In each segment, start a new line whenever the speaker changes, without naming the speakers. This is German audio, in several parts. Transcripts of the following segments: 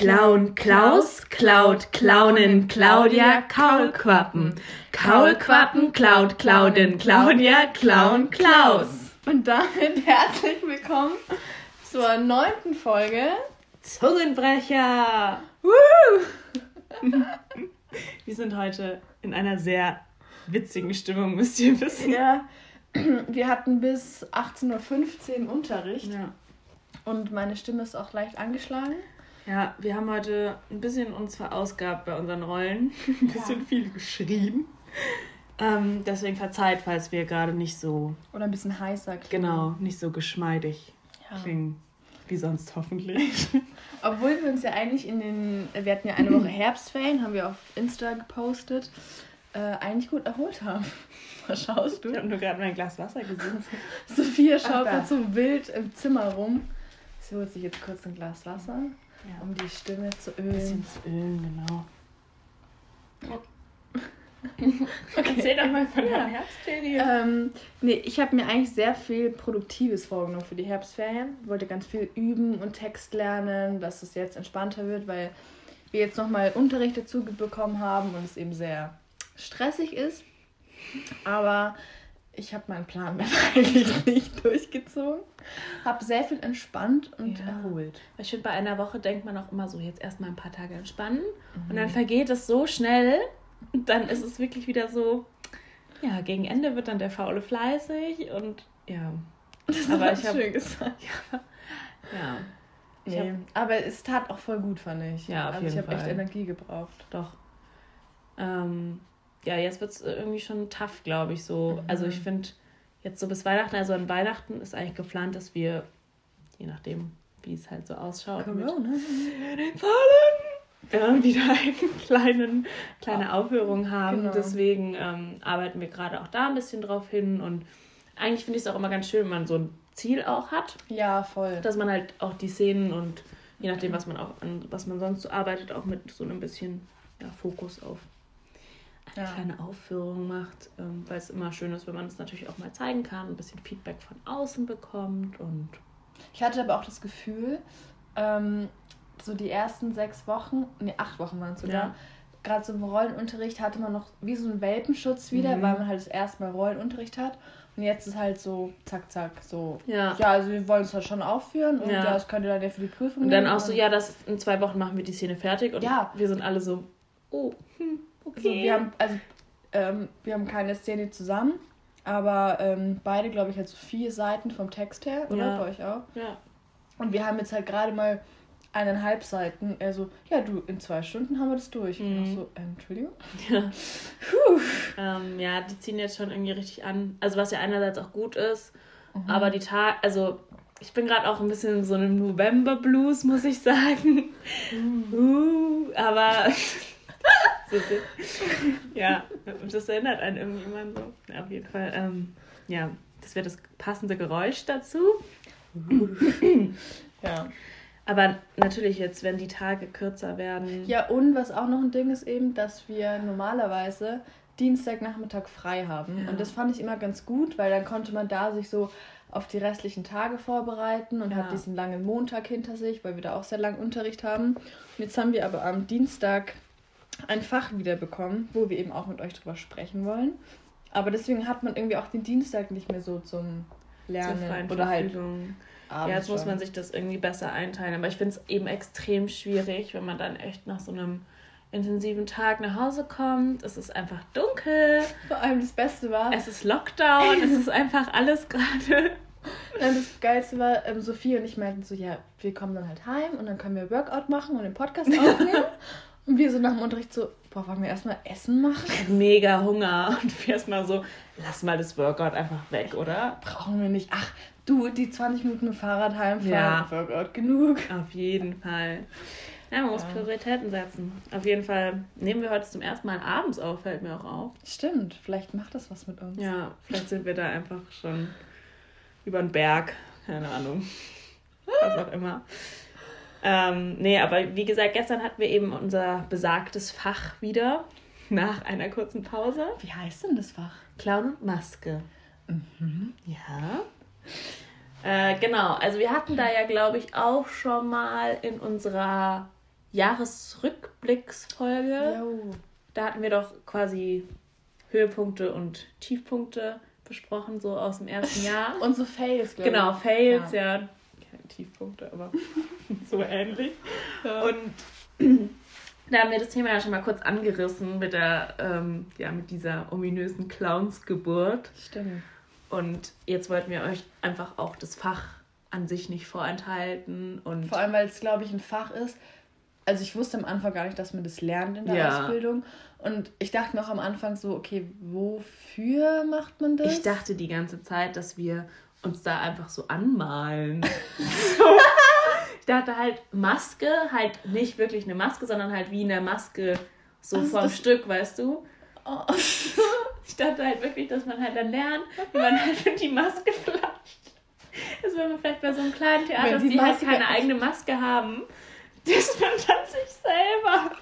Clown Klaus, Klaut, Clownen, Claudia, Kaulquappen. Kaulquappen, Klaut, Clauden, Claudia, Clown Klaus.
Und damit herzlich willkommen zur 9. Folge
Zungenbrecher. Wir sind heute in einer sehr witzigen Stimmung, müsst ihr wissen.
Ja, wir hatten bis 18.15 Uhr Unterricht.
Ja.
Und meine Stimme ist auch leicht angeschlagen.
Ja, wir haben heute ein bisschen uns verausgabt bei unseren Rollen. Ein bisschen viel geschrieben. Deswegen verzeiht, falls wir gerade nicht so...
Oder ein bisschen heißer klingen.
Genau, nicht so geschmeidig klingen. Wie sonst hoffentlich.
Obwohl wir uns ja eigentlich wir hatten ja eine Woche Herbstferien, haben wir auf Insta gepostet, eigentlich gut erholt haben. Was schaust du?
Ich habe nur gerade mein Glas Wasser gesehen.
Sophia schaut gerade so wild im Zimmer rum. Sie holt sich jetzt kurz ein Glas Wasser, um die Stimme zu ölen.
Ein bisschen zu ölen, genau.
Okay.
Erzähl doch mal von der Herbstferien.
Ich habe mir eigentlich sehr viel Produktives vorgenommen für die Herbstferien. Ich wollte ganz viel üben und Text lernen, dass es jetzt entspannter wird, weil wir jetzt nochmal Unterricht dazu bekommen haben und es eben sehr stressig ist. Aber ich habe meinen Plan eigentlich nicht durchgezogen. Habe sehr viel entspannt und erholt.
Ich finde, bei einer Woche denkt man auch immer so, jetzt erstmal ein paar Tage entspannen. Und dann vergeht es so schnell. Und dann ist es wirklich wieder so, gegen Ende wird dann der Faule fleißig und
Das
aber
hast du schön gesagt. Aber es tat auch voll gut, fand ich.
Ja, auf jeden
ich habe
Fall.
echt Energie gebraucht.
Doch. Jetzt wird es irgendwie schon tough, glaube ich, so. Also ich finde, jetzt so bis Weihnachten, also an Weihnachten ist eigentlich geplant, dass wir, je nachdem, wie es halt so ausschaut, mit den Zahlen wieder eine kleine Aufführung haben. Genau. Deswegen arbeiten wir gerade auch da ein bisschen drauf hin. Und eigentlich finde ich es auch immer ganz schön, wenn man so ein Ziel auch hat.
Ja, voll.
Dass man halt auch die Szenen und je nachdem, was man sonst so arbeitet, auch mit so einem bisschen Fokus auf eine kleine Aufführung macht, weil es immer schön ist, wenn man es natürlich auch mal zeigen kann, ein bisschen Feedback von außen bekommt. Und
ich hatte aber auch das Gefühl, so die ersten 8 Wochen waren es sogar, gerade so im Rollenunterricht hatte man noch wie so einen Welpenschutz wieder, weil man halt das erste Mal Rollenunterricht hat. Und jetzt ist halt so, zack, zack, so. Ja, also wir wollen es halt schon aufführen und das könnt ihr dann für die Prüfung
nehmen. Und dann auch so, das in 2 Wochen machen wir die Szene fertig und wir sind alle so, okay.
Also wir haben keine Szene zusammen, aber beide, glaube ich, halt so 4 Seiten vom Text her, oder? Bei euch auch? Ja. Und wir haben jetzt halt gerade mal 1,5 Seiten. Also, in 2 Stunden haben wir das durch. Und auch so, Entschuldigung?
Ja. Die ziehen jetzt schon irgendwie richtig an. Also, was ja einerseits auch gut ist, aber die Tage, also ich bin gerade auch ein bisschen in so einem November-Blues, muss ich sagen. Aber das erinnert einen irgendwie immer so. Auf jeden Fall, das wäre das passende Geräusch dazu.
Ja.
Aber natürlich jetzt, wenn die Tage kürzer werden.
Ja, und was auch noch ein Ding ist eben, dass wir normalerweise Dienstagnachmittag frei haben. Ja. Und das fand ich immer ganz gut, weil dann konnte man da sich so auf die restlichen Tage vorbereiten und hat diesen langen Montag hinter sich, weil wir da auch sehr lang Unterricht haben. Und jetzt haben wir aber am Dienstag ein Fach wiederbekommen, wo wir eben auch mit euch drüber sprechen wollen. Aber deswegen hat man irgendwie auch den Dienstag nicht mehr so zum Lernen oder halt jetzt muss man sich das irgendwie besser einteilen. Aber ich finde es eben extrem schwierig, wenn man dann echt nach so einem intensiven Tag nach Hause kommt. Es ist einfach dunkel. Vor allem das Beste war...
Es ist Lockdown. Es ist einfach alles gerade...
Dann das Geilste war, Sophie und ich meinten so, wir kommen dann halt heim und dann können wir Workout machen und den Podcast aufnehmen. Und wir so nach dem Unterricht so, wollen wir erstmal Essen machen?
Ich hatte mega Hunger. Und wir erstmal so, lass mal das Workout einfach weg, oder?
Brauchen wir nicht. Ach, du, die 20 Minuten mit Fahrrad heimfahren, Workout genug.
Auf jeden Fall. Ja, man muss Prioritäten setzen. Auf jeden Fall nehmen wir heute zum ersten Mal abends auf, fällt mir auch auf.
Stimmt, vielleicht macht das was mit uns.
Ja, vielleicht sind wir da einfach schon über den Berg. Keine Ahnung. Was auch immer. Aber wie gesagt, gestern hatten wir eben unser besagtes Fach wieder, nach einer kurzen Pause.
Wie heißt denn das Fach?
Clown und Maske. Ja. Genau, also wir hatten da ja, glaube ich, auch schon mal in unserer Jahresrückblicksfolge. Jo. Da hatten wir doch quasi Höhepunkte und Tiefpunkte besprochen, so aus dem ersten Jahr.
Und so Fails, glaube ich.
Genau, Fails, ja. Keine Tiefpunkte, aber so ähnlich. Ja. Und da haben wir das Thema ja schon mal kurz angerissen mit mit dieser ominösen Clownsgeburt.
Stimmt.
Und jetzt wollten wir euch einfach auch das Fach an sich nicht vorenthalten. Und
vor allem, weil es, glaube ich, ein Fach ist. Also ich wusste am Anfang gar nicht, dass man das lernt in der Ausbildung. Und ich dachte mir auch am Anfang so, okay, wofür macht man das?
Ich dachte die ganze Zeit, dass wir uns da einfach so anmalen. Ich dachte halt, Maske, halt nicht wirklich eine Maske, sondern halt wie eine Maske so vom Stück, weißt du? Oh. Ich dachte halt wirklich, dass man halt dann lernt, wie man halt die Maske flasht. Also wenn man vielleicht bei so einem kleinen Theater, die halt keine eigene Maske haben, dass man dann sich selber...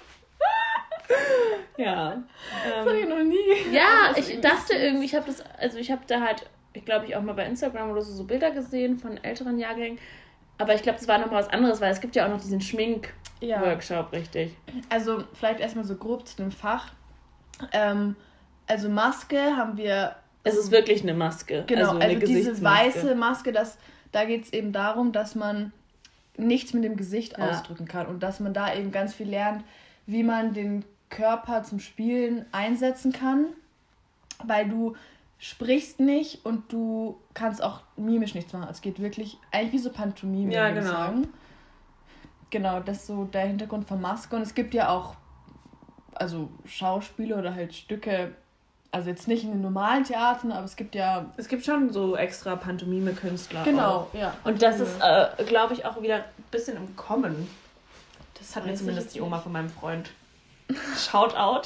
Ja.
Das habe ich noch nie.
Ja, ich dachte irgendwie, ich habe da halt, ich glaube, ich auch mal bei Instagram oder so Bilder gesehen von älteren Jahrgängen. Aber ich glaube, das war nochmal was anderes, weil es gibt ja auch noch diesen Schmink-Workshop, richtig.
Also vielleicht erstmal so grob zu dem Fach. Also Maske haben wir...
Es ist wirklich eine Maske.
Genau, also diese weiße Maske, da geht es eben darum, dass man nichts mit dem Gesicht ausdrücken kann. Und dass man da eben ganz viel lernt, wie man den Körper zum Spielen einsetzen kann. Weil du sprichst nicht und du kannst auch mimisch nichts machen. Es geht wirklich eigentlich wie so Pantomime, würde ich sagen. Genau, das ist so der Hintergrund von Maske. Und es gibt ja auch also Schauspiele oder halt Stücke, also jetzt nicht in den normalen Theatern, aber es gibt ja...
Es gibt schon so extra Pantomime-Künstler.
Genau,
auch.
Ja.
Und das ist, glaube ich, auch wieder ein bisschen im Kommen. Das hat mir zumindest die Oma von meinem Freund. Shoutout.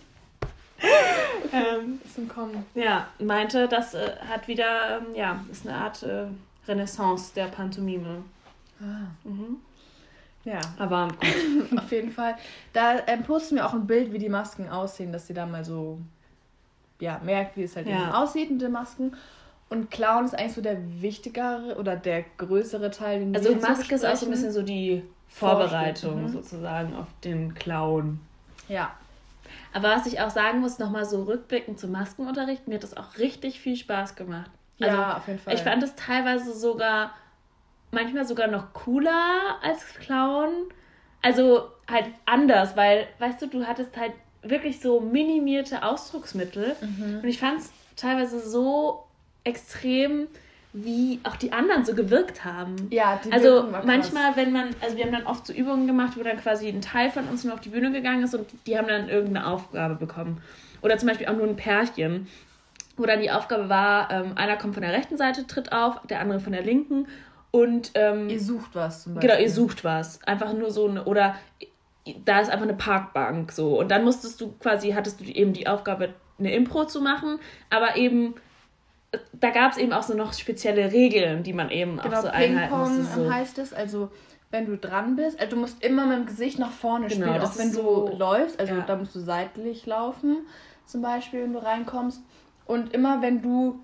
Ist im Kommen.
Ja, meinte, das hat wieder, ist eine Art Renaissance der Pantomime. Mhm.
Ja.
Aber
gut. Auf jeden Fall. Da posten wir auch ein Bild, wie die Masken aussehen, dass ihr da mal so merkt, wie es halt aussieht mit den Masken. Und Clown ist eigentlich so der wichtigere oder der größere Teil, den
also Maske ist auch so ein bisschen so die Vorbereitung sozusagen auf den Clown.
Ja.
Aber was ich auch sagen muss, nochmal so rückblickend zum Maskenunterricht, mir hat das auch richtig viel Spaß gemacht. Also,
ja, auf jeden Fall.
Ich fand es teilweise manchmal sogar noch cooler als Clown. Also halt anders, weil, weißt du, hattest halt wirklich so minimierte Ausdrucksmittel. Und ich fand es teilweise so extrem, wie auch die anderen so gewirkt haben.
Ja, die
also manchmal, wir haben dann oft so Übungen gemacht, wo dann quasi ein Teil von uns nur auf die Bühne gegangen ist und die haben dann irgendeine Aufgabe bekommen. Oder zum Beispiel auch nur ein Pärchen, wo dann die Aufgabe war, einer kommt von der rechten Seite, tritt auf, der andere von der linken und...
ihr sucht was zum Beispiel.
Genau, ihr sucht was. Einfach nur so oder da ist einfach eine Parkbank so. Und dann hattest du eben die Aufgabe, eine Impro zu machen, aber eben... Da gab es eben auch so noch spezielle Regeln, die man eben auch so einhalten musste.
Ping-Pong heißt es, also wenn du dran bist, also du musst immer mit dem Gesicht nach vorne spielen, auch wenn du läufst, also da musst du seitlich laufen, zum Beispiel, wenn du reinkommst. Und immer wenn du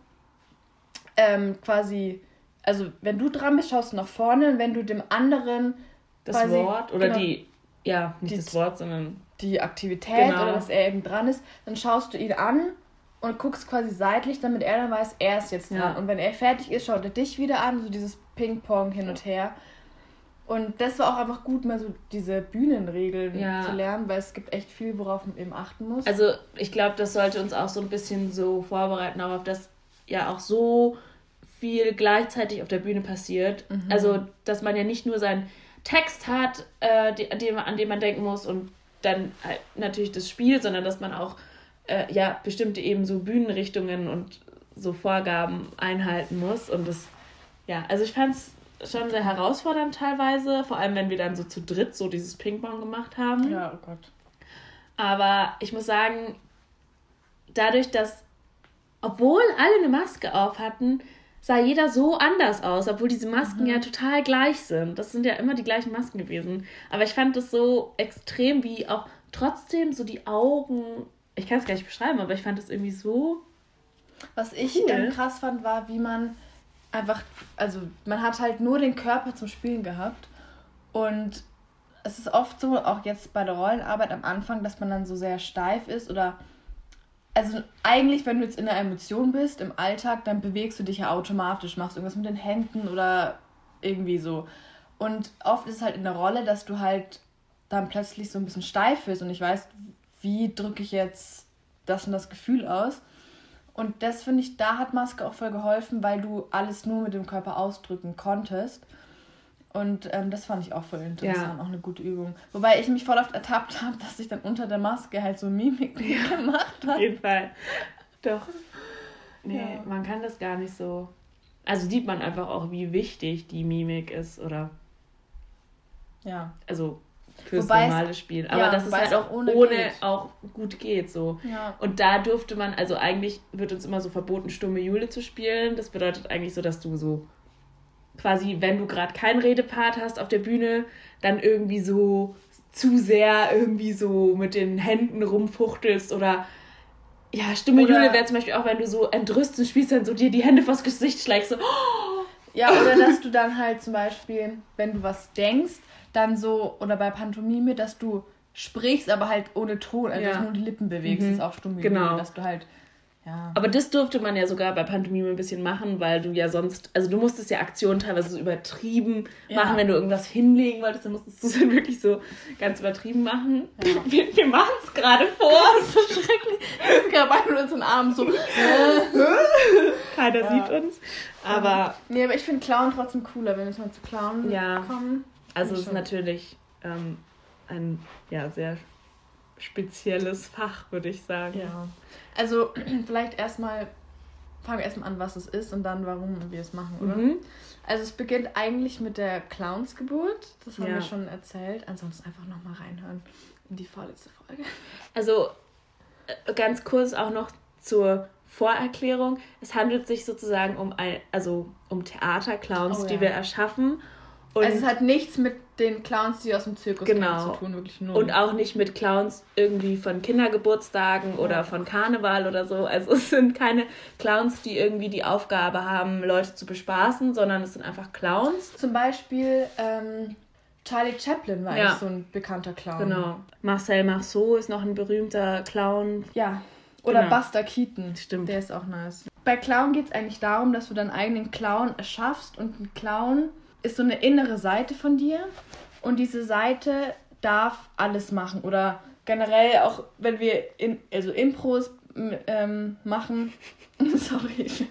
also wenn du dran bist, schaust du nach vorne, und wenn du dem anderen
das Wort oder das Wort, sondern
die Aktivität oder dass er eben dran ist, dann schaust du ihn an und guckst quasi seitlich, damit er dann weiß, er ist jetzt dran. Ja. Und wenn er fertig ist, schaut er dich wieder an, so dieses Ping-Pong hin und her. Und das war auch einfach gut, mal so diese Bühnenregeln zu lernen, weil es gibt echt viel, worauf man eben achten muss.
Also ich glaube, das sollte uns auch so ein bisschen so vorbereiten, darauf, dass ja auch so viel gleichzeitig auf der Bühne passiert. Also, dass man ja nicht nur seinen Text hat, an den man denken muss und dann halt natürlich das Spiel, sondern dass man auch bestimmte eben so Bühnenrichtungen und so Vorgaben einhalten muss. Und das, also ich fand es schon sehr herausfordernd teilweise, vor allem wenn wir dann so zu dritt so dieses Ping-Pong gemacht haben.
Ja, oh Gott.
Aber ich muss sagen, dadurch, dass, obwohl alle eine Maske auf hatten, sah jeder so anders aus, obwohl diese Masken ja total gleich sind. Das sind ja immer die gleichen Masken gewesen. Aber ich fand das so extrem, wie auch trotzdem so die Augen... Ich kann es gar nicht beschreiben, aber ich fand das irgendwie so
Was ich dann krass fand, war, wie man einfach, also man hat halt nur den Körper zum Spielen gehabt und es ist oft so, auch jetzt bei der Rollenarbeit am Anfang, dass man dann so sehr steif ist oder... Also eigentlich, wenn du jetzt in einer Emotion bist, im Alltag, dann bewegst du dich ja automatisch, machst irgendwas mit den Händen oder irgendwie so. Und oft ist es halt in der Rolle, dass du halt dann plötzlich so ein bisschen steif bist und ich weiß, wie drücke ich jetzt das und das Gefühl aus. Und das finde ich, da hat Maske auch voll geholfen, weil du alles nur mit dem Körper ausdrücken konntest. Und das fand ich auch voll interessant, auch eine gute Übung. Wobei ich mich voll oft ertappt habe, dass ich dann unter der Maske halt so Mimik gemacht habe.
Auf jeden Fall. Doch. Nee, man kann das gar nicht so... Also sieht man einfach auch, wie wichtig die Mimik ist, oder...
Ja.
Also fürs normale Spiel. Aber dass es halt auch ohne auch gut geht, so. Ja. Und da durfte man... Also eigentlich wird uns immer so verboten, stumme Jule zu spielen. Das bedeutet eigentlich so, dass du so... quasi, wenn du gerade keinen Redepart hast auf der Bühne, dann irgendwie so zu sehr irgendwie so mit den Händen rumfuchtelst oder ja, stumme Jule wäre zum Beispiel auch, wenn du so entrüstet spielst, dann so dir die Hände vors Gesicht schlägst, so
ja, oder dass du dann halt zum Beispiel, wenn du was denkst, dann so, oder bei Pantomime, dass du sprichst, aber halt ohne Ton, also dass du nur die Lippen bewegst, ist auch stumme Jule, dass du halt ja.
Aber das durfte man ja sogar bei Pantomime ein bisschen machen, weil du ja sonst, also du musstest ja Aktionen teilweise so übertrieben machen, wenn du irgendwas hinlegen wolltest, dann musstest du es dann wirklich so ganz übertrieben machen. Ja. Wir machen es gerade vor. Das ist so schrecklich.
Wir sind gerade beide mit unseren Armen so.
Keiner sieht uns. Aber
nee, aber ich finde Clown trotzdem cooler, wenn wir mal zu Clown kommen.
Also es ist natürlich ein sehr spezielles Fach, würde ich sagen.
Ja. Also vielleicht fangen wir erstmal an, was es ist und dann, warum wir es machen, oder? Also es beginnt eigentlich mit der Clownsgeburt, das haben wir schon erzählt. Ansonsten einfach nochmal reinhören in die vorletzte Folge.
Also ganz kurz auch noch zur Vorerklärung. Es handelt sich sozusagen um Theaterclowns, die wir erschaffen. Und
also es hat nichts mit den Clowns, die aus dem Zirkus kommen, zu tun, wirklich null.
Und auch nicht mit Clowns irgendwie von Kindergeburtstagen oder von Karneval oder so. Also es sind keine Clowns, die irgendwie die Aufgabe haben, Leute zu bespaßen, sondern es sind einfach Clowns.
Zum Beispiel Charlie Chaplin war eigentlich so ein bekannter Clown.
Genau. Marcel Marceau ist noch ein berühmter Clown.
Ja. Oder Buster Keaton.
Stimmt.
Der ist auch nice. Bei Clown geht es eigentlich darum, dass du deinen eigenen Clown erschaffst und ein Clown ist so eine innere Seite von dir und diese Seite darf alles machen oder generell auch, wenn wir Impros machen, sorry, ich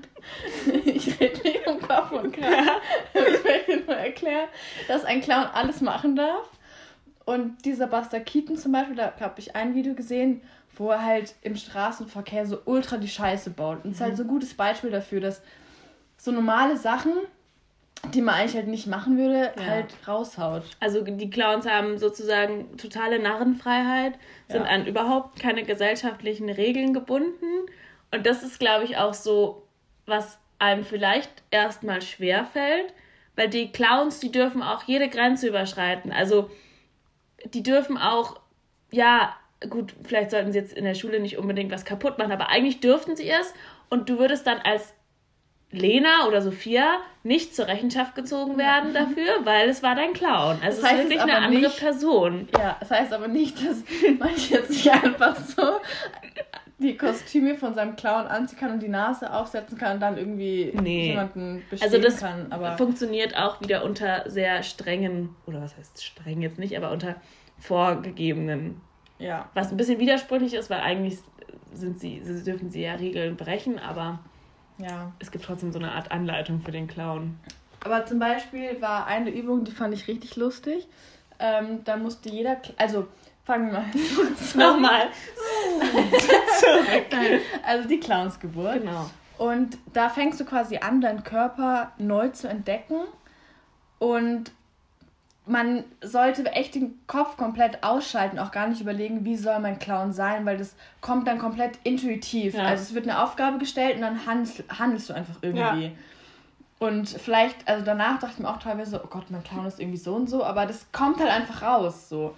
rede nicht um Kopf und Kragen, ich möchte nur erklären, dass ein Clown alles machen darf und dieser Buster Keaton zum Beispiel, da habe ich ein Video gesehen, wo er halt im Straßenverkehr so ultra die Scheiße baut und das ist halt so ein gutes Beispiel dafür, dass so normale Sachen, die man eigentlich halt nicht machen würde, halt raushaut.
Also die Clowns haben sozusagen totale Narrenfreiheit, sind an überhaupt keine gesellschaftlichen Regeln gebunden. Und das ist, glaube ich, auch so, was einem vielleicht erstmal schwerfällt, weil die Clowns, die dürfen auch jede Grenze überschreiten. Also die dürfen auch, gut, vielleicht sollten sie jetzt in der Schule nicht unbedingt was kaputt machen, aber eigentlich dürften sie es. Und du würdest dann als Lena oder Sophia nicht zur Rechenschaft gezogen werden dafür, weil es war dein Clown. Also es ist wirklich eine andere Person.
Ja, das heißt aber nicht, dass man jetzt nicht einfach so die Kostüme von seinem Clown anziehen kann und die Nase aufsetzen kann und dann irgendwie jemanden bestehen kann.
Also das funktioniert auch wieder unter sehr strengen, oder was heißt streng jetzt nicht, aber unter vorgegebenen. Ja. Was ein bisschen widersprüchlich ist, weil eigentlich dürfen sie ja Regeln brechen, aber es gibt trotzdem so eine Art Anleitung für den Clown.
Aber zum Beispiel war eine Übung, die fand ich richtig lustig. Da musste jeder... Also, fangen wir mal
nochmal
zurück. Also die Clownsgeburt.
Genau.
Und da fängst du quasi an, deinen Körper neu zu entdecken. Und man sollte echt den Kopf komplett ausschalten, auch gar nicht überlegen, wie soll mein Clown sein, weil das kommt dann komplett intuitiv. Ja. Also es wird eine Aufgabe gestellt und dann handelst du einfach irgendwie. Ja. Und vielleicht, also danach dachte ich mir auch teilweise, oh Gott, mein Clown ist irgendwie so und so, aber das kommt halt einfach raus, so.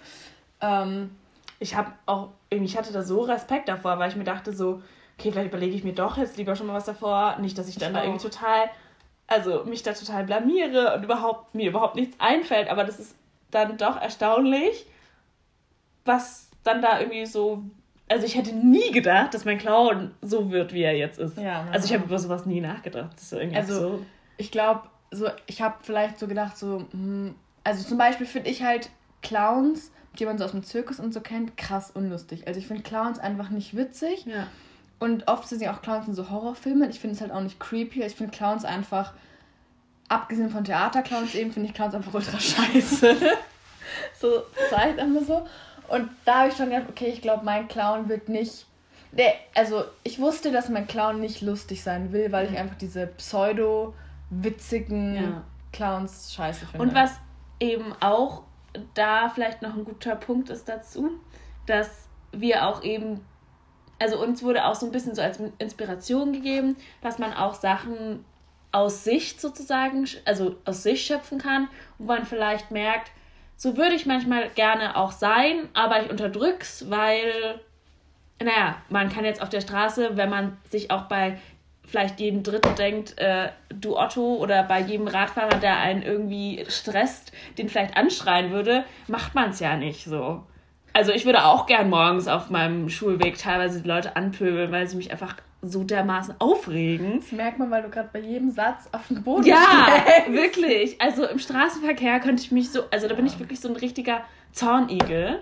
Ich hatte da so Respekt davor, weil ich mir dachte so, okay, vielleicht überlege ich mir doch jetzt lieber schon mal was davor, nicht, dass ich dann da irgendwie mich da total blamiere und mir überhaupt nichts einfällt, aber das dann doch erstaunlich, was dann da irgendwie so... Also ich hätte nie gedacht, dass mein Clown so wird, wie er jetzt ist. Ja, also ich habe über sowas nie nachgedacht. Das ist irgendwie so.
Ich glaube, ich habe vielleicht so gedacht, also zum Beispiel finde ich halt Clowns, die man so aus dem Zirkus und so kennt, krass unlustig. Also ich finde Clowns einfach nicht witzig. Ja. Und oft sind ja auch Clowns in so Horrorfilmen. Ich finde es halt auch nicht creepy. Ich finde Clowns einfach, abgesehen von Theaterclowns eben, finde ich Clowns einfach ultra scheiße. So Zeit immer so. Und da habe ich schon gedacht, okay, ich glaube, mein Clown wird nicht... Also ich wusste, dass mein Clown nicht lustig sein will, weil ich einfach diese pseudo-witzigen Clowns scheiße finde.
Und was eben auch da vielleicht noch ein guter Punkt ist dazu, dass wir auch eben... Also uns wurde auch so ein bisschen so als Inspiration gegeben, dass man auch Sachen aus Sicht sozusagen, also aus sich schöpfen kann, wo man vielleicht merkt, so würde ich manchmal gerne auch sein, aber ich unterdrück's, weil, man kann jetzt auf der Straße, wenn man sich auch bei vielleicht jedem Dritten denkt, du Otto, oder bei jedem Radfahrer, der einen irgendwie stresst, den vielleicht anschreien würde, macht man es ja nicht so. Also ich würde auch gern morgens auf meinem Schulweg teilweise die Leute anpöbeln, weil sie mich einfach so dermaßen aufregen.
Das merkt man, weil du gerade bei jedem Satz auf den Boden
schlägst. Wirklich. Also im Straßenverkehr könnte ich mich da bin ich wirklich so ein richtiger Zornigel.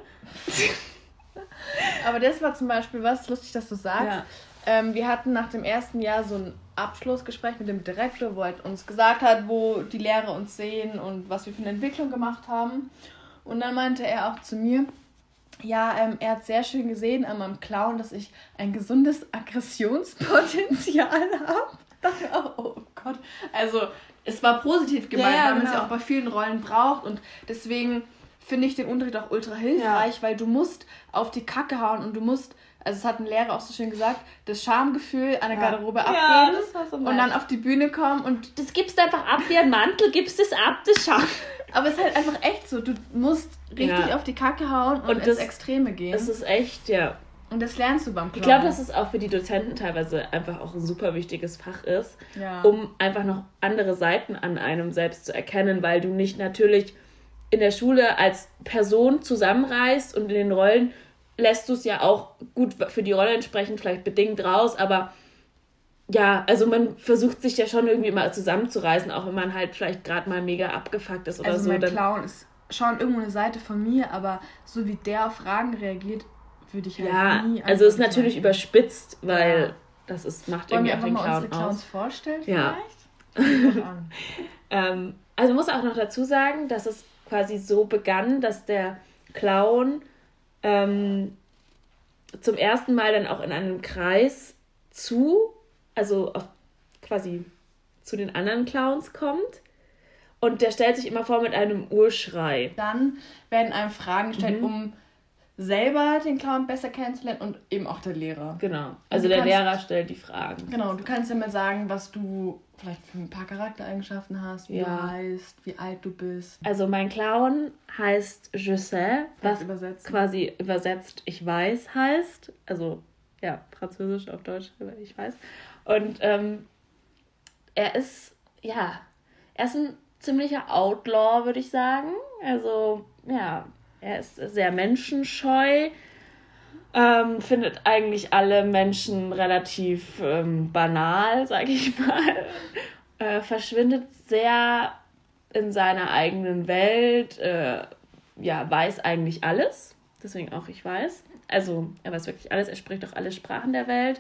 Aber das war zum Beispiel was, lustig, dass du sagst. Ja. Wir hatten nach dem ersten Jahr so ein Abschlussgespräch mit dem Direktor, wo er uns gesagt hat, wo die Lehrer uns sehen und was wir für eine Entwicklung gemacht haben. Und dann meinte er auch zu mir, er hat sehr schön gesehen an meinem Clown, dass ich ein gesundes Aggressionspotenzial habe. Da dachte ich auch, oh Gott. Also, es war positiv gemeint, weil man es ja auch bei vielen Rollen braucht. Und deswegen finde ich den Unterricht auch ultra hilfreich, weil du musst auf die Kacke hauen und du musst, also es hat ein Lehrer auch so schön gesagt, das Schamgefühl an der Garderobe abgeben das war so und dann auf die Bühne kommen und
das gibst du einfach ab wie ein Mantel, gibst es ab, das Scham.
Aber es ist halt einfach echt so, du musst richtig auf die Kacke hauen und ins Extreme gehen.
Das ist echt,
Und das lernst du beim Clown.
Ich glaube, dass es auch für die Dozenten teilweise einfach auch ein super wichtiges Fach ist, um einfach noch andere Seiten an einem selbst zu erkennen, weil du nicht natürlich in der Schule als Person zusammenreißt und in den Rollen lässt du es ja auch gut für die Rolle entsprechend vielleicht bedingt raus, aber also man versucht sich ja schon irgendwie immer zusammenzureißen, auch wenn man halt vielleicht gerade mal mega abgefuckt ist oder
also
so.
Mein Clown ist schon irgendwo eine Seite von mir, aber so wie der auf Fragen reagiert, würde ich halt nie...
Also ist natürlich überspitzt, weil das macht irgendwie auch den Clown aus. Wollen wir einfach mal unsere Clowns
vorstellen vielleicht?
Also ich muss auch noch dazu sagen, dass es quasi so begann, dass der Clown zum ersten Mal dann auch in einem Kreis quasi zu den anderen Clowns kommt. Und der stellt sich immer vor mit einem Urschrei.
Dann werden einem Fragen gestellt, um selber den Clown besser kennenzulernen und eben auch der Lehrer.
Genau, also der Lehrer stellt die Fragen.
Genau, du kannst ja mal sagen, was du vielleicht für ein paar Charaktereigenschaften hast, wie du heißt, wie alt du bist.
Also mein Clown heißt Je sais, was quasi übersetzt ich weiß heißt. Also Französisch auf Deutsch, ich weiß. Und er ist ein ziemlicher Outlaw, würde ich sagen. Also, er ist sehr menschenscheu, findet eigentlich alle Menschen relativ banal, sag ich mal. Verschwindet sehr in seiner eigenen Welt, weiß eigentlich alles. Deswegen auch ich weiß. Also, er weiß wirklich alles, er spricht auch alle Sprachen der Welt.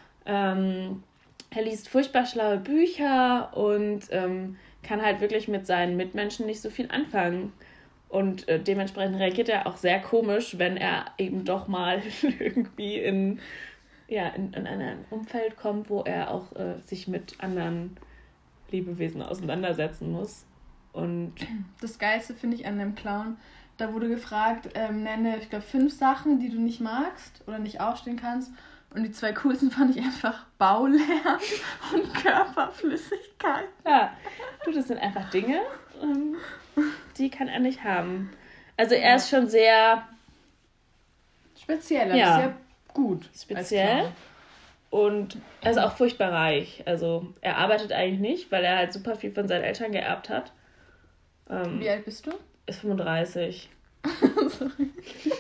Er liest furchtbar schlaue Bücher und kann halt wirklich mit seinen Mitmenschen nicht so viel anfangen. Und dementsprechend reagiert er auch sehr komisch, wenn er eben doch mal irgendwie in ein Umfeld kommt, wo er auch sich mit anderen Lebewesen auseinandersetzen muss. Und
das Geilste finde ich an dem Clown, da wurde gefragt, nenne, ich glaube, 5 Sachen, die du nicht magst oder nicht ausstehen kannst. Und die 2 coolsten fand ich einfach Baulärm und Körperflüssigkeit.
Ja, das sind einfach Dinge, die kann er nicht haben. Also er ist schon sehr
speziell, sehr gut.
Speziell. Und er ist auch furchtbar reich. Also er arbeitet eigentlich nicht, weil er halt super viel von seinen Eltern geerbt hat.
Wie alt bist du?
ist 35.
Sorry.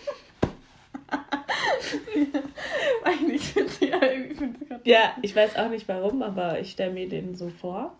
Eigentlich finde ich
ja, ich weiß auch nicht warum, aber ich stelle mir den so vor.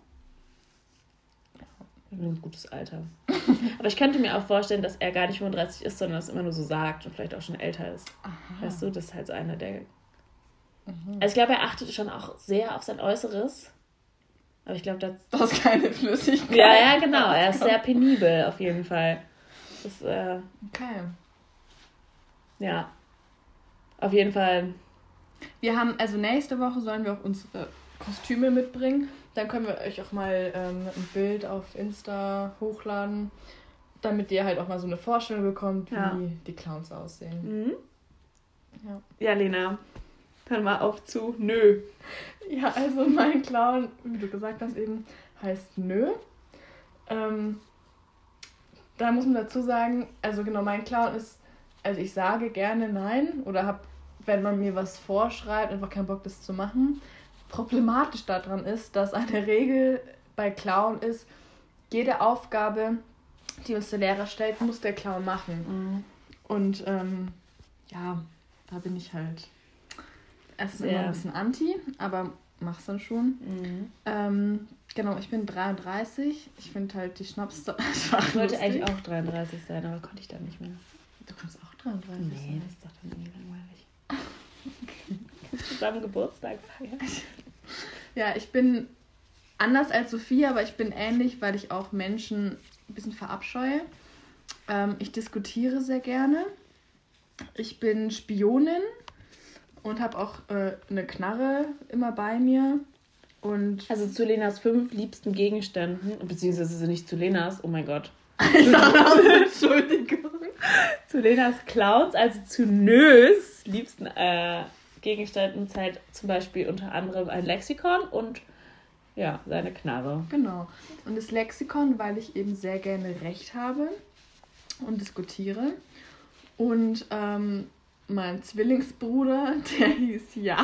Ein gutes Alter. Aber ich könnte mir auch vorstellen, dass er gar nicht 35 ist, sondern das immer nur so sagt und vielleicht auch schon älter ist. Aha. Weißt du, das ist halt so einer der... Also ich glaube, er achtet schon auch sehr auf sein Äußeres. Aber ich glaube,
das ist keine Flüssigkeit.
Ja, genau. Er ist sehr penibel auf jeden Fall. Das,
okay.
Ja. Auf jeden Fall.
Wir haben, also nächste Woche sollen wir auch unsere Kostüme mitbringen. Dann können wir euch auch mal ein Bild auf Insta hochladen, damit ihr halt auch mal so eine Vorstellung bekommt, wie die Clowns aussehen.
Mhm. Ja, Lena, hör mal auf zu Nö.
Ja, also mein Clown, wie du gesagt hast eben, heißt Nö. Da muss man dazu sagen, also genau, mein Clown ist, also ich sage gerne nein oder habe, wenn man mir was vorschreibt, einfach keinen Bock, das zu machen. Problematisch daran ist, dass eine Regel bei Clown ist, jede Aufgabe, die uns der Lehrer stellt, muss der Clown machen. Mhm. Und ja, da bin ich halt erst immer ein bisschen anti, aber mach's dann schon. Mhm. Genau, ich bin 33. Ich finde halt die Schnaps...
Ich wollte eigentlich auch 33 sein, aber konnte ich dann nicht mehr.
Du kannst auch 33 sein.
Nee, das ist doch dann irgendwie langweilig. Zusammen Geburtstag feiern.
Ja, ich bin anders als Sophia, aber ich bin ähnlich, weil ich auch Menschen ein bisschen verabscheue. Ich diskutiere sehr gerne. Ich bin Spionin und habe auch eine Knarre immer bei mir. Und
also zu Lenas 5 liebsten Gegenständen, beziehungsweise nicht zu Lenas, oh mein Gott.
Entschuldigung.
Zu Lenas Clowns, also zu Nös liebsten Gegenständen zählt zum Beispiel unter anderem ein Lexikon und ja, seine Knarre.
Genau. Und das Lexikon, weil ich eben sehr gerne Recht habe und diskutiere. Und mein Zwillingsbruder, der hieß Ja.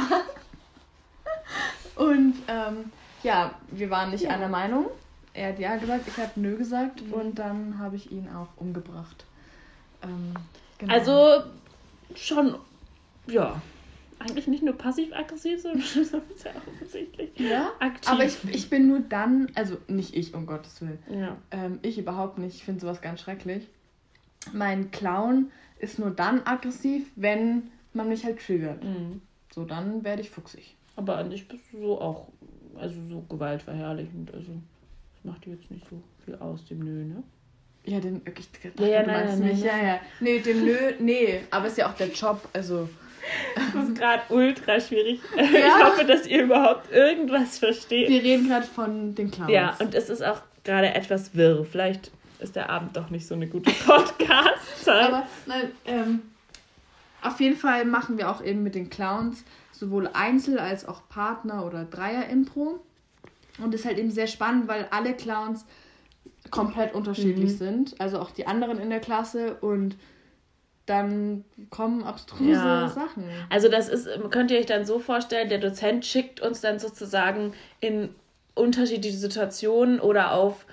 Und ja, wir waren nicht einer Meinung. Er hat Ja gesagt, ich habe Nö gesagt und dann habe ich ihn auch umgebracht.
Genau. Also schon, ja, eigentlich nicht nur passiv-aggressiv, sondern sehr offensichtlich
aktiv. Aber ich bin nur dann, also nicht ich, um Gottes Willen. Ja. Ich überhaupt nicht, ich finde sowas ganz schrecklich. Mein Clown ist nur dann aggressiv, wenn man mich halt triggert. Mhm. So, dann werde ich fuchsig.
Aber an sich bist du so auch, also so gewaltverherrlichend, also das macht dir jetzt nicht so viel aus, dem Nö, ne?
Ja, den wirklich. Nee, dem Nö, nee, aber ist ja auch der Job, also.
Das ist gerade ultra schwierig. Ja. Ich hoffe, dass ihr überhaupt irgendwas versteht.
Wir reden gerade von den Clowns.
Ja, und es ist auch gerade etwas wirr. Vielleicht ist der Abend doch nicht so eine gute Podcast-Zeit.
Aber nein, auf jeden Fall machen wir auch eben mit den Clowns sowohl Einzel- als auch Partner- oder Dreier-Impro. Und das ist halt eben sehr spannend, weil alle Clowns komplett unterschiedlich sind. Also auch die anderen in der Klasse und dann kommen abstruse Sachen.
Also das ist, könnt ihr euch dann so vorstellen, der Dozent schickt uns dann sozusagen in unterschiedliche Situationen oder auf,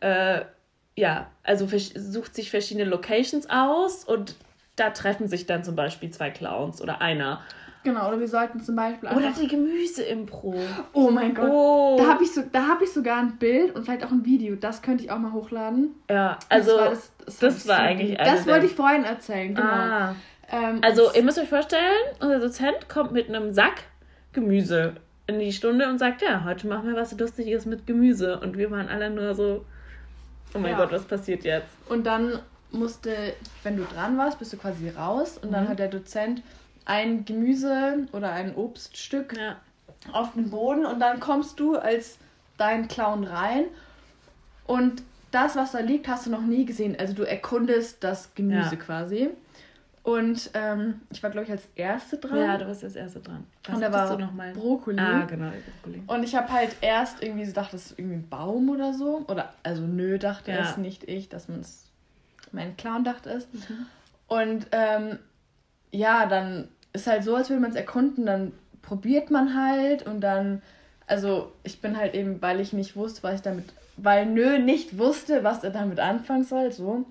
also sucht sich verschiedene Locations aus und da treffen sich dann zum Beispiel 2 Clowns oder einer.
Genau, oder wir sollten zum Beispiel
einfach... Oder die Gemüse-Impro.
Oh mein Gott. Oh. Da hab ich sogar ein Bild und vielleicht auch ein Video. Das könnte ich auch mal hochladen.
Ja, also das war eigentlich...
Das wollte ich vorhin erzählen, genau.
Also ihr müsst euch vorstellen, unser Dozent kommt mit einem Sack Gemüse in die Stunde und sagt, ja, heute machen wir was Lustiges mit Gemüse. Und wir waren alle nur so, oh mein Gott, was passiert jetzt?
Und dann wenn du dran warst, bist du quasi raus und dann hat der Dozent ein Gemüse oder ein Obststück auf den Boden und dann kommst du als dein Clown rein und das, was da liegt, hast du noch nie gesehen. Also du erkundest das Gemüse quasi. Und ich war, glaube ich, als Erste dran.
Ja, du warst als Erste dran.
Was und da war Brokkoli.
Ah, genau, Brokkoli.
Und ich habe halt erst irgendwie so gedacht, das ist irgendwie ein Baum oder so. Oder, also nö, dachte es, nicht ich, dass mein Clown dachte es. Mhm. Und dann ist halt so, als würde man es erkunden, dann probiert man halt und dann, also ich bin halt eben, weil ich nicht wusste, weil Nö nicht wusste, was er damit anfangen soll, so,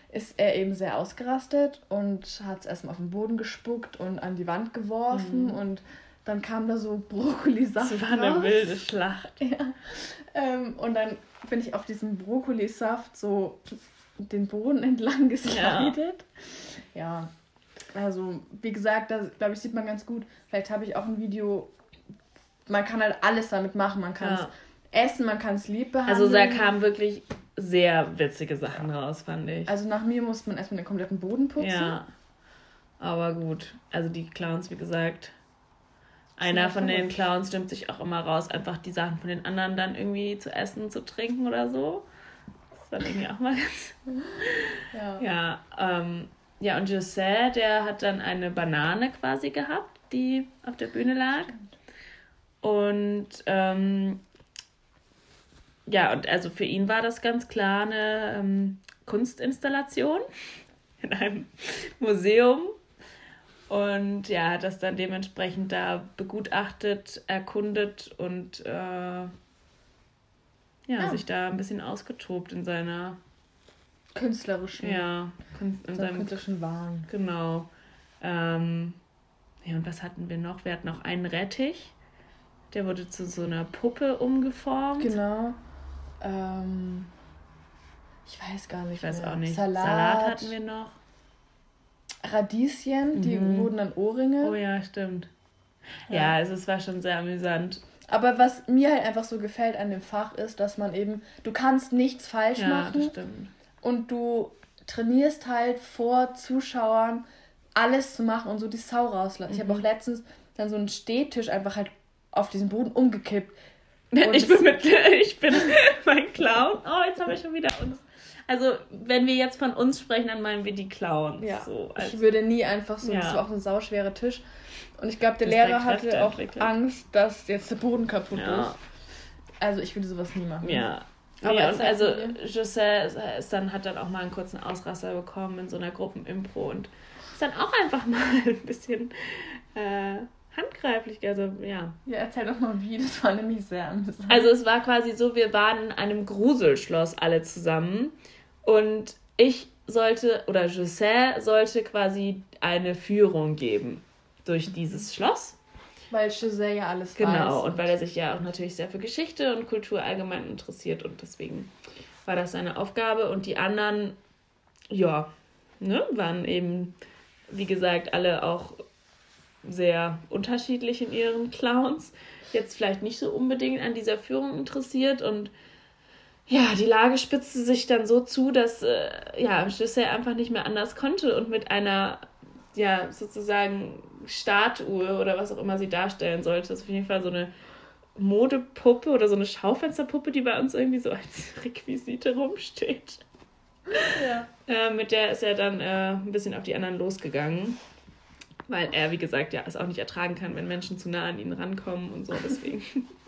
ist er eben sehr ausgerastet und hat es erstmal auf den Boden gespuckt und an die Wand geworfen und dann kam da so Brokkolisaft raus.
Das war eine wilde Schlacht.
Ja. Und dann bin ich auf diesen Brokkolisaft so den Boden entlang geslidet. Ja, also wie gesagt, da glaube ich, sieht man ganz gut. Vielleicht habe ich auch ein Video, man kann halt alles damit machen. Man kann es essen, man kann es lieb behandeln.
Also da kamen wirklich sehr witzige Sachen raus, fand ich.
Also nach mir musste man erstmal den kompletten Boden putzen.
Ja, aber gut. Also die Clowns, wie gesagt, einer von den Clowns nimmt sich auch immer raus, einfach die Sachen von den anderen dann irgendwie zu essen, zu trinken oder so. Das ist dann irgendwie auch mal ganz... Ja, und José, der hat dann eine Banane quasi gehabt, die auf der Bühne lag. Und und also für ihn war das ganz klar eine Kunstinstallation in einem Museum. Und ja, hat das dann dementsprechend da begutachtet, erkundet und sich da ein bisschen ausgetobt in seiner
künstlerischen Wahn.
Genau. Und was hatten wir noch? Wir hatten noch einen Rettich. Der wurde zu so einer Puppe umgeformt.
Genau. Ich weiß gar nicht.
Ich weiß auch nicht. Salat hatten wir noch.
Radieschen, die wurden dann Ohrringe.
Oh ja, stimmt. Ja, also es war schon sehr amüsant.
Aber was mir halt einfach so gefällt an dem Fach ist, dass man eben, du kannst nichts falsch machen.
Das stimmt.
Und du trainierst halt vor Zuschauern alles zu machen und so die Sau rauslassen. Ich habe auch letztens dann so einen Stehtisch einfach halt auf diesen Boden umgekippt. Und
ich bin mein Clown. Oh, jetzt haben wir schon wieder uns. Also, wenn wir jetzt von uns sprechen, dann meinen wir die Clowns.
Ja,
so,
ich würde nie einfach so, das war auch ein sauschwerer Tisch. Und ich glaube, der Lehrer hatte auch Angst, dass jetzt der Boden kaputt ist. Also, ich würde sowas nie machen.
Ja. Aber und also, José hat dann auch mal einen kurzen Ausraster bekommen in so einer Gruppenimpro und ist dann auch einfach mal ein bisschen handgreiflich. Also, ja.
Ja, erzähl doch mal wie, das war nämlich sehr amüsant.
Also, es war quasi so, wir waren in einem Gruselschloss alle zusammen. Und José sollte quasi eine Führung geben durch dieses Schloss.
Weil José ja alles weiß.
Genau, und weil er sich ja auch natürlich sehr für Geschichte und Kultur allgemein interessiert und deswegen war das seine Aufgabe. Und die anderen, waren eben, wie gesagt, alle auch sehr unterschiedlich in ihren Clowns. Jetzt vielleicht nicht so unbedingt an dieser Führung interessiert und ja, die Lage spitzte sich dann so zu, dass José einfach nicht mehr anders konnte und mit einer, sozusagen Statue oder was auch immer sie darstellen sollte, das ist auf jeden Fall so eine Modepuppe oder so eine Schaufensterpuppe, die bei uns irgendwie so als Requisite rumsteht. Ja. Mit der ist er dann ein bisschen auf die anderen losgegangen, weil er, wie gesagt, es auch nicht ertragen kann, wenn Menschen zu nah an ihn rankommen und so, deswegen.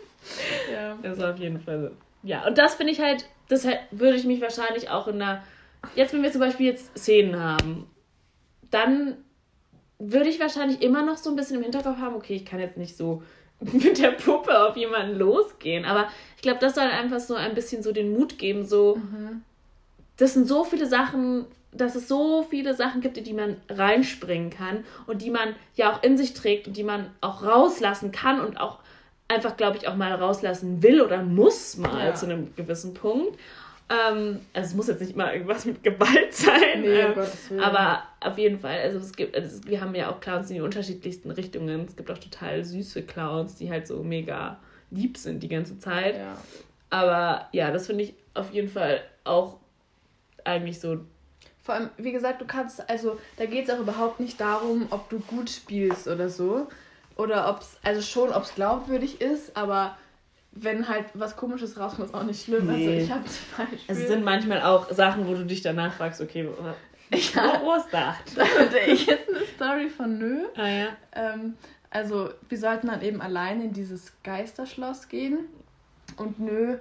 Das war auf jeden Fall so. Ja, und das finde ich halt, würde ich mich wahrscheinlich auch jetzt wenn wir zum Beispiel jetzt Szenen haben, dann würde ich wahrscheinlich immer noch so ein bisschen im Hinterkopf haben, okay, ich kann jetzt nicht so mit der Puppe auf jemanden losgehen, aber ich glaube, das soll einfach so ein bisschen so den Mut geben, so, das sind so viele Sachen, dass es so viele Sachen gibt, in die man reinspringen kann und die man ja auch in sich trägt und die man auch rauslassen kann und auch einfach, glaube ich, auch mal rauslassen will oder muss mal zu einem gewissen Punkt. Also es muss jetzt nicht mal irgendwas mit Gewalt sein. Aber auf jeden Fall, also wir haben ja auch Clowns in die unterschiedlichsten Richtungen. Es gibt auch total süße Clowns, die halt so mega lieb sind die ganze Zeit. Ja. Aber ja, das finde ich auf jeden Fall auch eigentlich so.
Vor allem, wie gesagt, da geht es auch überhaupt nicht darum, ob du gut spielst oder so. Oder ob es glaubwürdig ist, aber wenn halt was Komisches rauskommt, ist auch nicht schlimm. Nee. Also ich habe zum Beispiel...
Es sind manchmal auch Sachen, wo du dich danach fragst, okay, wo ist das?
Da hatte ich jetzt eine Story von Nö.
Ah ja.
Also wir sollten dann eben alleine in dieses Geisterschloss gehen. Und Nö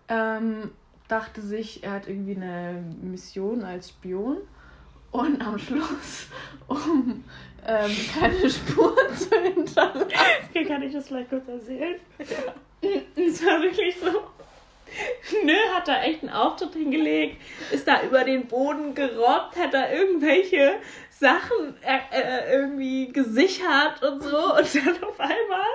dachte sich, er hat irgendwie eine Mission als Spion. Und am Schluss, um keine Spuren zu hinterlassen.
Okay, kann ich das vielleicht kurz erzählen? Ja. Es war wirklich so, Nö, hat da echt einen Auftritt hingelegt, ist da über den Boden gerobbt, hat da irgendwelche Sachen irgendwie gesichert und so und dann auf einmal...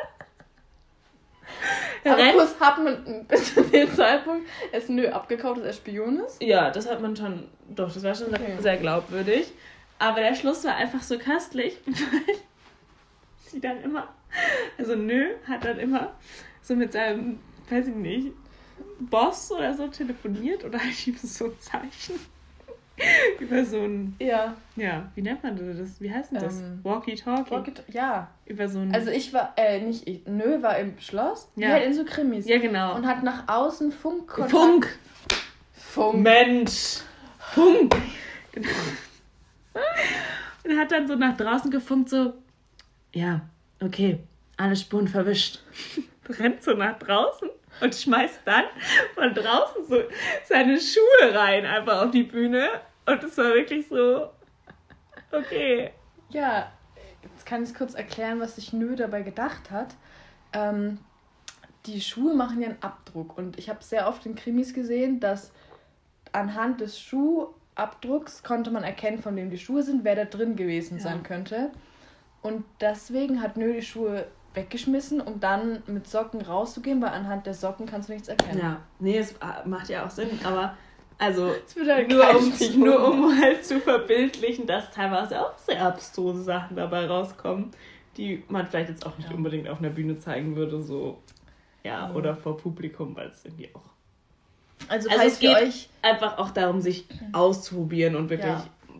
Aber kurz hat man bis zu dem Zeitpunkt es abgekauft, dass er Spion ist?
Ja, das hat man schon, doch, das war schon sehr glaubwürdig. Aber der Schluss war einfach so köstlich, weil sie dann immer, also hat dann immer so mit seinem, weiß ich nicht, Boss oder so telefoniert oder halt ihm so ein Zeichen über so ein... Ja, wie nennt man das? Wie heißt denn das? Walkie-Talkie?
Ja.
Über so ein...
Also ich war, war im Schloss, die halt in so Krimis.
Ja, genau.
Und hat nach außen Funkkontakt.
Funk! Mensch! Funk! Genau. Und hat dann so nach draußen gefunkt, so, ja, okay, alle Spuren verwischt. Rennt so nach draußen und schmeißt dann von draußen so seine Schuhe rein, einfach auf die Bühne. Und es war wirklich so, okay.
Ja, jetzt kann ich kurz erklären, was sich dabei gedacht hat. Die Schuhe machen ja einen Abdruck. Und ich habe sehr oft in Krimis gesehen, dass anhand des Schuhabdrucks konnte man erkennen, von wem die Schuhe sind, wer da drin gewesen sein könnte. Und deswegen hat die Schuhe weggeschmissen, um dann mit Socken rauszugehen, weil anhand der Socken kannst du nichts erkennen.
Ja, nee, es macht ja auch Sinn, aber also
halt
nur um halt zu verbildlichen, dass teilweise auch sehr abstruse Sachen dabei rauskommen, die man vielleicht jetzt auch nicht unbedingt auf einer Bühne zeigen würde, so, oder vor Publikum, weil es irgendwie auch... Also es geht euch einfach auch darum, sich auszuprobieren und wirklich,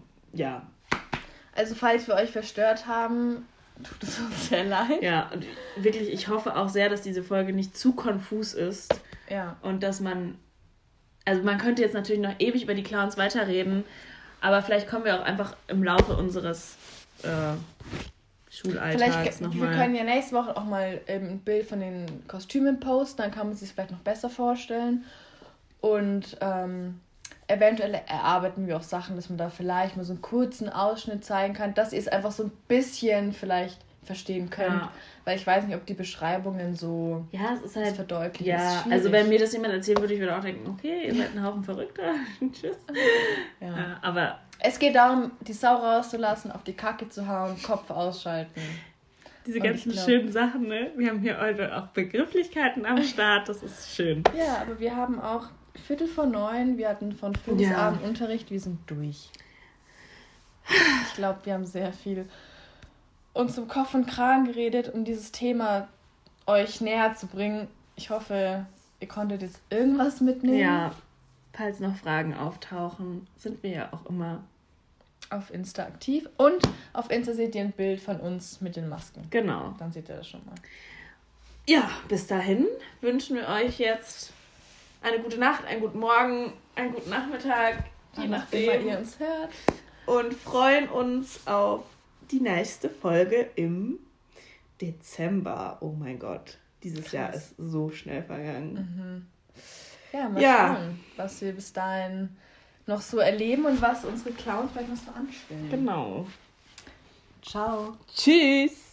Also falls wir euch verstört haben, tut es uns sehr leid.
Ja, und wirklich, ich hoffe auch sehr, dass diese Folge nicht zu konfus ist.
Ja.
Und dass man könnte jetzt natürlich noch ewig über die Clowns weiterreden, aber vielleicht kommen wir auch einfach im Laufe unseres Schulalltags nochmal...
Wir können ja nächste Woche auch mal ein Bild von den Kostümen posten, dann kann man sich vielleicht noch besser vorstellen. Und eventuell erarbeiten wir auch Sachen, dass man da vielleicht mal so einen kurzen Ausschnitt zeigen kann, dass ihr es einfach so ein bisschen vielleicht verstehen könnt. Ja. Weil ich weiß nicht, ob die Beschreibungen so
es ist halt
verdeutlichen.
Ja, also wenn mir das jemand erzählen würde, ich würde auch denken, okay, ihr seid ein Haufen Verrückter. Tschüss.
Ja.
Aber
es geht darum, die Sau rauszulassen, auf die Kacke zu hauen, Kopf ausschalten.
Diese ganzen schönen Sachen, ne? Wir haben hier heute auch Begrifflichkeiten am Start, das ist schön.
Ja, aber wir haben auch 8:45, wir hatten von früh bis Abend Unterricht, wir sind durch. Ich glaube, wir haben sehr viel uns um Kopf und Kragen geredet, um dieses Thema euch näher zu bringen. Ich hoffe, ihr konntet jetzt irgendwas mitnehmen.
Ja, falls noch Fragen auftauchen, sind wir ja auch immer
auf Insta aktiv. Und auf Insta seht ihr ein Bild von uns mit den Masken.
Genau.
Dann seht ihr das schon mal.
Ja, bis dahin wünschen wir euch jetzt eine gute Nacht, einen guten Morgen, einen guten Nachmittag, je nachdem
ihr uns hört.
Und freuen uns auf die nächste Folge im Dezember. Oh mein Gott, dieses Jahr ist so schnell vergangen.
Ja, mal schauen, was wir bis dahin noch so erleben und was unsere Clowns vielleicht noch so anstellen.
Genau.
Ciao.
Tschüss.